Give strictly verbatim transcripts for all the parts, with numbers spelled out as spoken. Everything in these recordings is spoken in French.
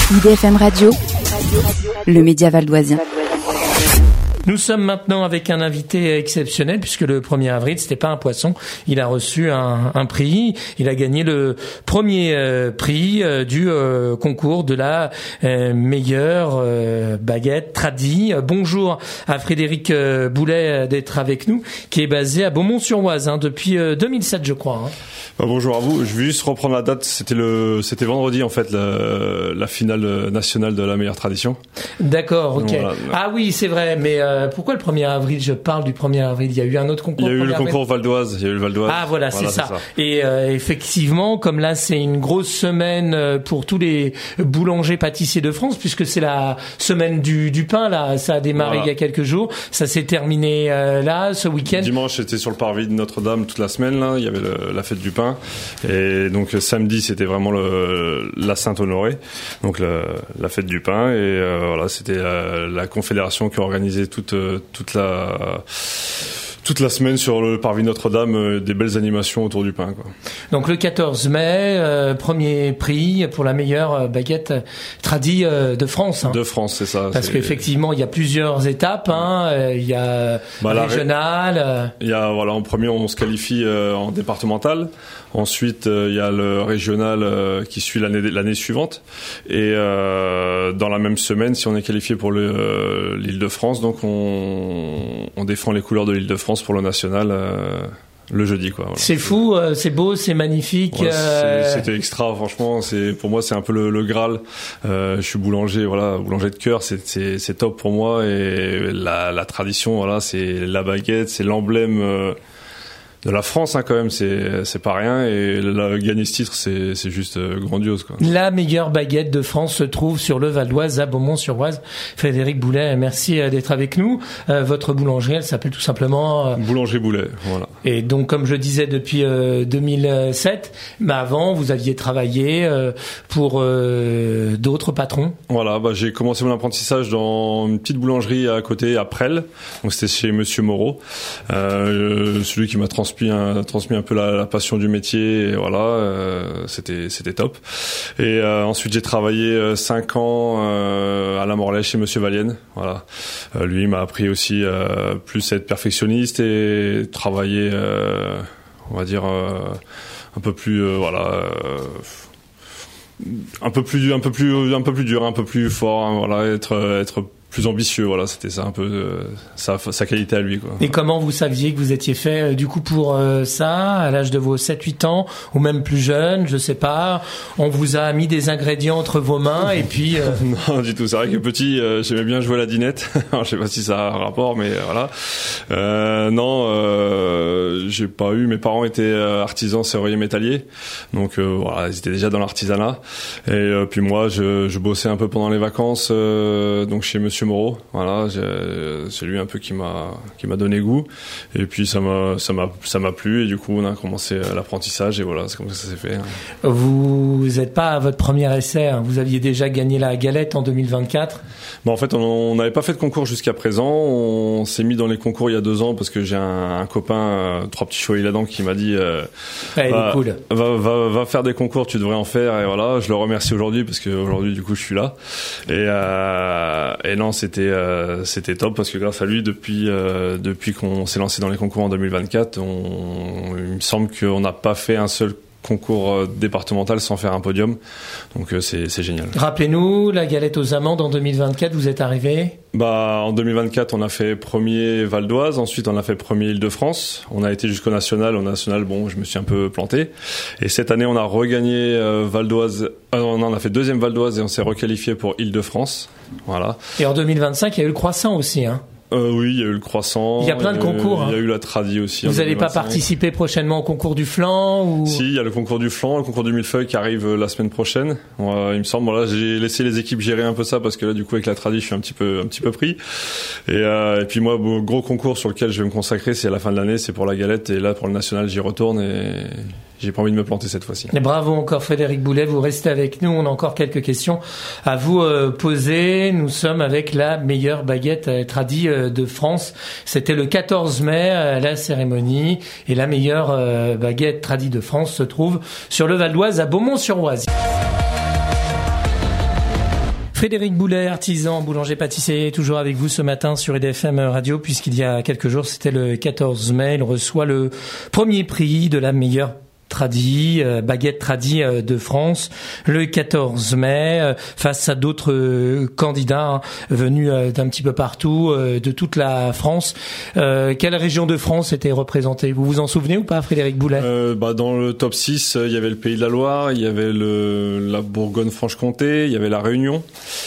I D F M Radio, le média valdoisien. Nous sommes maintenant avec un invité exceptionnel puisque le premier avril, c'était pas un poisson. Il a reçu un, un prix. Il a gagné le premier euh, prix euh, du euh, concours de la euh, meilleure euh, baguette tradie. Bonjour à Frédéric euh, Boulet d'être avec nous, qui est basé à Beaumont-sur-Oise hein, depuis euh, deux mille sept, je crois. Hein. Bah, bonjour à vous. Je vais juste reprendre la date. C'était le, c'était vendredi en fait la, la finale nationale de la meilleure tradition. D'accord, ok. Voilà. Ah oui, c'est vrai. Mais euh, pourquoi le premier avril? Je parle du premier avril. Il y a eu un autre concours. Il y a eu le avril. concours Val d'Oise. Il y a eu le Val d'Oise. Ah voilà, voilà c'est, ça. c'est ça. Et euh, effectivement, comme là, c'est une grosse semaine pour tous les boulangers pâtissiers de France, puisque c'est la semaine du, du pain. Là, ça a démarré voilà. il y a quelques jours. Ça s'est terminé euh, là, ce week-end. Dimanche, c'était sur le parvis de Notre-Dame toute la semaine. Là, il y avait le, la fête du pain. Et donc samedi, c'était vraiment le, la Sainte-Honorée, donc le, la fête du pain. Et euh, voilà, c'était la, la confédération qui a organisé toute toute la toute la semaine sur le parvis Notre-Dame, euh, des belles animations autour du pain, quoi. Donc le quatorze mai, euh, premier prix pour la meilleure baguette tradie euh, de France. Hein. De France, c'est ça. Parce c'est... qu'effectivement, il y a plusieurs étapes. Hein. Il y a bah, régional. Il y a voilà, en premier, on se qualifie euh, en départemental. Ensuite, euh, il y a le régional euh, qui suit l'année l'année suivante. Et euh, dans la même semaine, si on est qualifié pour le, euh, l'Île-de-France, donc on, on défend les couleurs de l'Île-de-France pour le national euh, le jeudi, quoi. Voilà. C'est fou, euh, c'est beau, c'est magnifique. Ouais, euh... c'est, c'était extra, franchement. C'est pour moi, c'est un peu le, le Graal. Euh, je suis boulanger, voilà, boulanger de cœur. C'est, c'est, c'est top pour moi. Et la, la tradition, voilà, c'est la baguette, c'est l'emblème. Euh, de la France, hein, quand même, c'est c'est pas rien, et la, gagner ce titre, c'est c'est juste euh, grandiose, quoi. La meilleure baguette de France se trouve sur le Val d'Oise, à Beaumont-sur-Oise. Frédéric Boulet, merci d'être avec nous. Euh, votre boulangerie, elle s'appelle tout simplement euh... Boulanger Boulet, voilà. Et donc, comme je disais, depuis euh, deux mille sept, mais avant, vous aviez travaillé euh, pour euh, d'autres patrons. Voilà, bah j'ai commencé mon apprentissage dans une petite boulangerie à côté, à Presles. Donc c'était chez Monsieur Moreau, euh, celui qui m'a transmis Un, transmis un peu la, la passion du métier, et voilà, euh, c'était c'était top. Et euh, ensuite j'ai travaillé euh, cinq ans euh, à la Morlaix chez Monsieur Valienne, voilà. Euh, lui il m'a appris aussi euh, plus à être perfectionniste et travailler, euh, on va dire euh, un peu plus, euh, voilà. Euh, un peu plus un peu plus un peu plus dur, un peu plus fort, hein, voilà, être être plus ambitieux, voilà, c'était ça un peu euh, sa, sa qualité à lui, quoi. Et comment vous saviez que vous étiez fait euh, du coup pour euh, ça, à l'âge de vos sept huit ans, ou même plus jeune, je sais pas, on vous a mis des ingrédients entre vos mains et puis... Euh... Non, du tout, c'est vrai que petit, euh, j'aimais bien jouer à la dinette, je sais pas si ça a un rapport, mais euh, voilà. Euh, non, euh, j'ai pas eu, mes parents étaient artisans serruriers métalliers, donc euh, voilà, ils étaient déjà dans l'artisanat, et euh, puis moi, je, je bossais un peu pendant les vacances, euh, donc chez Monsieur Moreau, voilà, c'est lui un peu qui m'a qui m'a donné goût, et puis ça m'a ça m'a ça m'a plu, et du coup on a commencé l'apprentissage, et voilà, c'est comme ça que ça s'est fait. Vous n'êtes pas à votre premier essai, hein. Vous aviez déjà gagné la galette en deux mille vingt-quatre. Bon, en fait, on n'avait pas fait de concours jusqu'à présent. On s'est mis dans les concours il y a deux ans parce que j'ai un, un copain, euh, trois petits chevaliers là-dedans, qui m'a dit euh, ouais, va, cool. va, va, va faire des concours, tu devrais en faire, et voilà. Je le remercie aujourd'hui parce que aujourd'hui, du coup, je suis là. Et, euh, et non, c'était euh, c'était top parce que grâce à lui, depuis euh, depuis qu'on s'est lancé dans les concours en deux mille vingt-quatre, on, il me semble qu'on n'a pas fait un seul concours départemental sans faire un podium, donc euh, c'est c'est génial. Rappelez-nous, la galette aux amandes en deux mille vingt-quatre, vous êtes arrivé? Bah en deux mille vingt-quatre, on a fait premier Val d'Oise, ensuite on a fait premier Île-de-France, on a été jusqu'au national. Au national, bon, je me suis un peu planté, et cette année on a regagné euh, Val d'Oise, euh, non, on a fait deuxième Val d'Oise et on s'est requalifié pour Île-de-France, voilà. Et en deux mille vingt-cinq, il y a eu le croissant aussi, hein. Euh, oui, il y a eu le croissant. Il y a plein de concours. Il y a hein. eu la tradi aussi. Vous n'allez pas participer prochainement au concours du flan ou... Si, il y a le concours du flan, le concours du millefeuille qui arrive la semaine prochaine. Euh, il me semble. Voilà, j'ai laissé les équipes gérer un peu ça parce que là, du coup, avec la tradi, je suis un petit peu, un petit peu pris. Et, euh, et puis moi, bon, gros concours sur lequel je vais me consacrer, c'est à la fin de l'année, c'est pour la galette. Et là, pour le national, j'y retourne et j'ai pas envie de me planter cette fois-ci. Et bravo encore Frédéric Boulet, vous restez avec nous, on a encore quelques questions à vous euh, poser. Nous sommes avec la meilleure baguette euh, tradie euh, de France. C'était le quatorze mai à la cérémonie, et la meilleure euh, baguette tradie de France se trouve sur le Val d'Oise à Beaumont-sur-Oise. Frédéric Boulet, artisan, boulanger-pâtissier, toujours avec vous ce matin sur E D F M Radio, puisqu'il y a quelques jours, c'était le quatorze mai, il reçoit le premier prix de la meilleure Tradi, euh, baguette tradi euh, de France le quatorze mai euh, face à d'autres euh, candidats hein, venus euh, d'un petit peu partout euh, de toute la France. Euh, quelle région de France était représentée? Vous vous en souvenez ou pas, Frédéric Boulet? euh, bah, Dans le top six, il y avait le Pays de la Loire, il y avait le, la Bourgogne-Franche-Comté, il y avait la Réunion,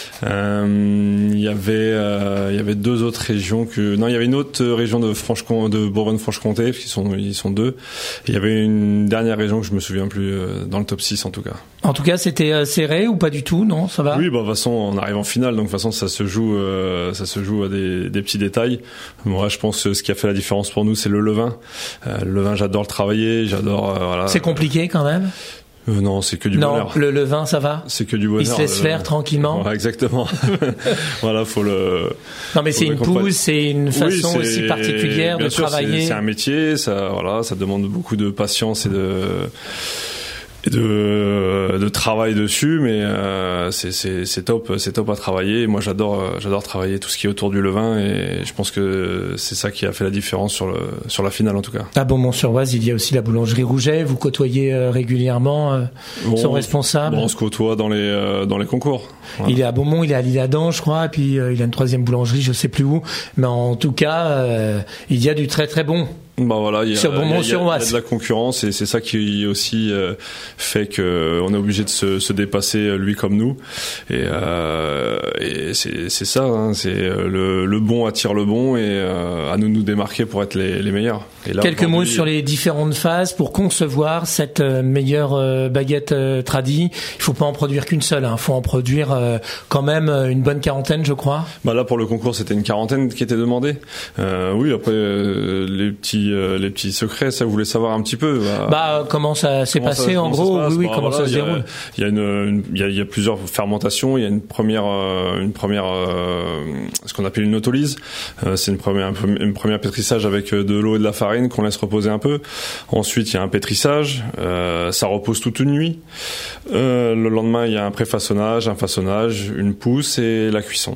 euh, il y avait euh, il y avait deux autres régions que non il y avait une autre région de Franche de Bourgogne-Franche-Comté, parce qu'ils sont ils sont deux. Il y avait une dernière région que je me souviens plus euh, dans le top six en tout cas. En tout cas, c'était euh, serré ou pas du tout, non? Ça va? Oui, bah de toute façon, on arrive en finale, donc de toute façon, ça se joue, euh, ça se joue à des, des petits détails. Moi, je pense que ce qui a fait la différence pour nous, c'est le levain. Euh, le levain, j'adore le travailler, j'adore. Euh, voilà. C'est compliqué quand même. Euh, non, c'est que du non, bonheur. Non, le, le vin, ça va. C'est que du bonheur. Il se laisse faire le... tranquillement. Ouais, exactement. Voilà, faut le. Non, mais c'est une pousse, c'est une façon oui, aussi particulière bien de sûr, travailler. C'est, c'est un métier, ça, voilà, ça demande beaucoup de patience et de. et de de travail dessus, mais euh, c'est c'est c'est top, c'est top à travailler. Moi, j'adore j'adore travailler tout ce qui est autour du levain, et je pense que c'est ça qui a fait la différence sur le sur la finale en tout cas. À Beaumont-sur-Oise, il y a aussi la boulangerie Rouget. Vous côtoyez euh, régulièrement euh, bon, son responsable. Bon, on se côtoie dans les euh, dans les concours. Voilà. Il est à Beaumont, il est à l'Isle-Adam, je crois, et puis euh, il a une troisième boulangerie, je sais plus où, mais en tout cas, euh, il y a du très très bon. Bah voilà, il y a, sur Beaumont, il y a, sur il y a de la concurrence, et c'est ça qui aussi euh, fait que on est obligé de se, se dépasser lui comme nous, et, euh, et c'est, c'est ça, hein, c'est le, le bon attire le bon, et euh, à nous de nous démarquer pour être les, les meilleurs. Et là, quelques mots sur les différentes phases pour concevoir cette euh, meilleure euh, baguette euh, tradi. Il faut pas en produire qu'une seule, hein. Il faut en produire euh, quand même une bonne quarantaine, je crois. Bah là pour le concours c'était une quarantaine qui était demandée. Euh, oui, après euh, les petits euh, les petits secrets, ça vous voulez savoir un petit peu. Bah, bah comment ça s'est comment passé ça, en gros, oui, oui, bah, comment voilà, ça se déroule. Il y a une il y a, il y a plusieurs fermentations. Il y a une première euh, une première euh, ce qu'on appelle une autolyse. Euh, c'est une première une première pétrissage avec de l'eau et de la farine qu'on laisse reposer un peu. Ensuite, il y a un pétrissage. Euh, ça repose toute une nuit. Euh, le lendemain, il y a un préfaçonnage, un façonnage, une pousse et la cuisson.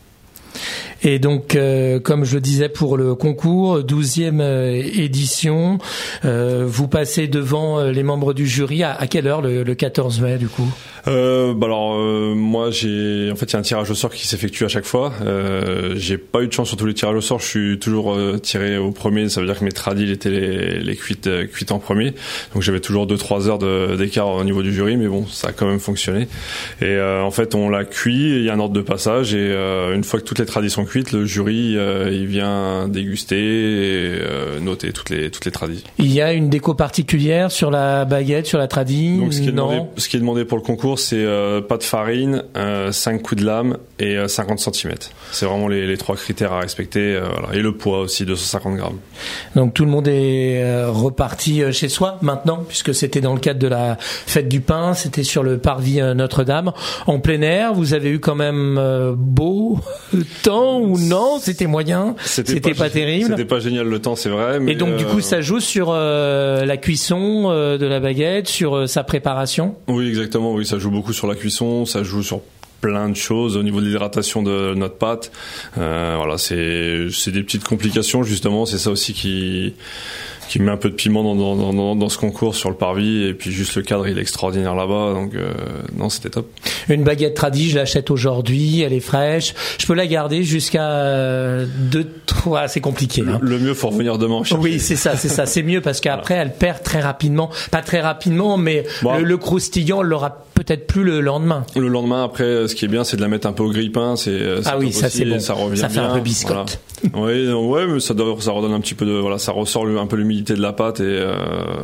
Et donc, euh, comme je le disais pour le concours, douzième euh, édition, euh, vous passez devant euh, les membres du jury. À, à quelle heure le, le quatorze mai, du coup? Euh, bah alors euh, moi j'ai en fait il y a un tirage au sort qui s'effectue à chaque fois. Euh, j'ai pas eu de chance sur tous les tirages au sort. Je suis toujours euh, tiré au premier. Ça veut dire que mes tradis étaient les, les cuites euh, cuites en premier. Donc j'avais toujours deux trois heures de, d'écart au niveau du jury, mais bon ça a quand même fonctionné. Et euh, en fait on l'a cuit. Il y a un ordre de passage, et euh, une fois que toutes les tradis sont cuites, le jury euh, il vient déguster et euh, noter toutes les toutes les tradis. Il y a une déco particulière sur la baguette, sur la tradi? Donc ce qui est non. demandé, ce qui est demandé pour le concours, c'est euh, pas de farine, euh, cinq coups de lame et euh, cinquante centimètres. C'est vraiment les, les trois critères à respecter. Euh, voilà. Et le poids aussi, deux cent cinquante grammes. Donc tout le monde est euh, reparti chez soi maintenant, puisque c'était dans le cadre de la fête du pain. C'était sur le parvis euh, Notre-Dame, en plein air. Vous avez eu quand même euh, beau temps ou non? C'était moyen. C'était, c'était pas, pas terrible. C'était pas génial le temps, c'est vrai. Mais et donc euh... du coup, ça joue sur euh, la cuisson euh, de la baguette, sur euh, sa préparation. Oui, exactement. Oui, ça joue beaucoup sur la cuisson. Ça joue sur plein de choses au niveau de l'hydratation de notre pâte. Euh, voilà, c'est c'est des petites complications justement. C'est ça aussi qui qui met un peu de piment dans, dans, dans, dans ce concours sur le parvis, et puis juste le cadre il est extraordinaire là-bas, donc euh, non c'était top. Une baguette tradi, je l'achète aujourd'hui, elle est fraîche, je peux la garder jusqu'à euh, deux, trois, c'est compliqué. Hein. Le, le mieux faut revenir demain en chercher. Oui c'est ça, c'est ça, c'est mieux parce qu'après elle perd très rapidement, pas très rapidement, mais bon, le, le croustillant on l'aura peut-être plus le lendemain. Le lendemain après, ce qui est bien c'est de la mettre un peu au grille-pain, c'est, c'est ah oui ça aussi, c'est bon, ça revient ça fait bien, un peu biscotte. Voilà. Oui, ouais, mais ça, ça redonne un petit peu de, voilà, ça ressort un peu l'humidité de la pâte, et, euh,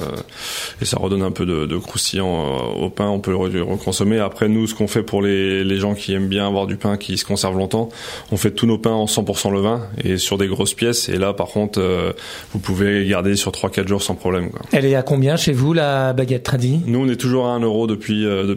et ça redonne un peu de, de croustillant au pain. On peut le reconsommer. Après, nous, ce qu'on fait pour les, les gens qui aiment bien avoir du pain qui se conserve longtemps, on fait tous nos pains en cent pour cent levain et sur des grosses pièces. Et là, par contre, euh, vous pouvez garder sur trois quatre jours sans problème, quoi. Elle est à combien chez vous, la baguette tradi? Nous, on est toujours à un euro depuis, euh, depuis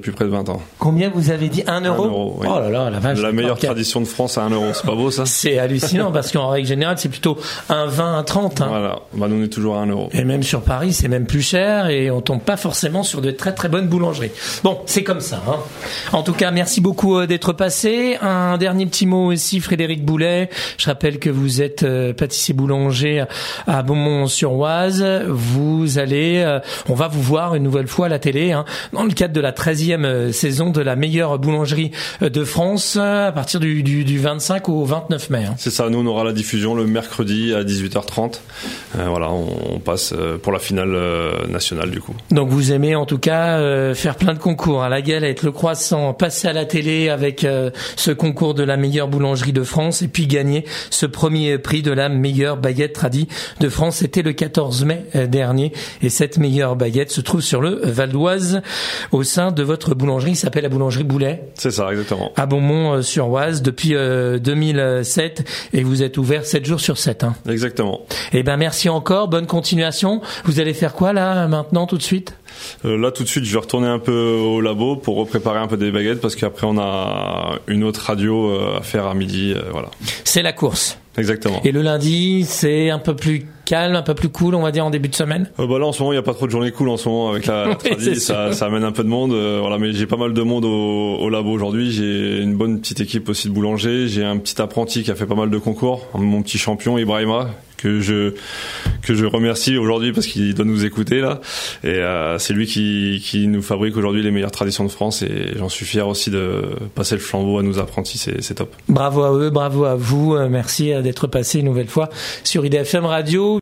depuis près de vingt ans. Combien vous avez dit? Un euro? Un euro, oui. Oh là là, la vache. La meilleure tradition de France à un euro, c'est pas beau ça? C'est hallucinant parce qu'en règle générale, c'est plutôt un vingt, un trente. Hein. Voilà, bah, nous on est toujours à un euro. Et même sur Paris, c'est même plus cher et on tombe pas forcément sur de très très bonnes boulangeries. Bon, c'est comme ça. Hein. En tout cas, merci beaucoup d'être passé. Un dernier petit mot aussi, Frédéric Boulet. Je rappelle que vous êtes euh, pâtissier boulanger à Beaumont-sur-Oise. Vous allez, euh, on va vous voir une nouvelle fois à la télé, hein, dans le cadre de la treizième saison de la meilleure boulangerie de France, à partir du, du, du vingt-cinq au vingt-neuf mai. Hein. C'est ça, nous on aura la diffusion le mercredi à dix-huit heures trente. Euh, voilà, on, on passe pour la finale euh, nationale du coup. Donc vous aimez en tout cas euh, faire plein de concours, hein, la galette, le croissant, passer à la télé avec euh, ce concours de la meilleure boulangerie de France et puis gagner ce premier prix de la meilleure baguette tradie de France. C'était le quatorze mai dernier et cette meilleure baguette se trouve sur le Val d'Oise au sein de votre boulangerie qui s'appelle la boulangerie Boulet. C'est ça, exactement. À Beaumont-sur-Oise depuis euh, deux mille sept et vous êtes ouvert sept jours sur sept. Hein. Exactement. Eh ben merci encore, bonne continuation. Vous allez faire quoi là maintenant tout de suite? Euh, là tout de suite je vais retourner un peu au labo pour préparer un peu des baguettes parce qu'après on a une autre radio à faire à midi, euh, voilà. C'est la course. Exactement. Et le lundi, c'est un peu plus calme, un peu plus cool, on va dire en début de semaine. Euh, bah là en ce moment il y a pas trop de journées cool en ce moment avec la, la oui, tradie, ça, ça amène un peu de monde. Euh, voilà, mais j'ai pas mal de monde au, au labo aujourd'hui. J'ai une bonne petite équipe aussi de boulangers. J'ai un petit apprenti qui a fait pas mal de concours, mon petit champion Ibrahima que je que je remercie aujourd'hui parce qu'il doit nous écouter là. Et euh, c'est lui qui qui nous fabrique aujourd'hui les meilleures traditions de France et j'en suis fier aussi de passer le flambeau à nos apprentis. C'est, c'est top. Bravo à eux, bravo à vous. Merci d'être passé une nouvelle fois sur I D F M Radio.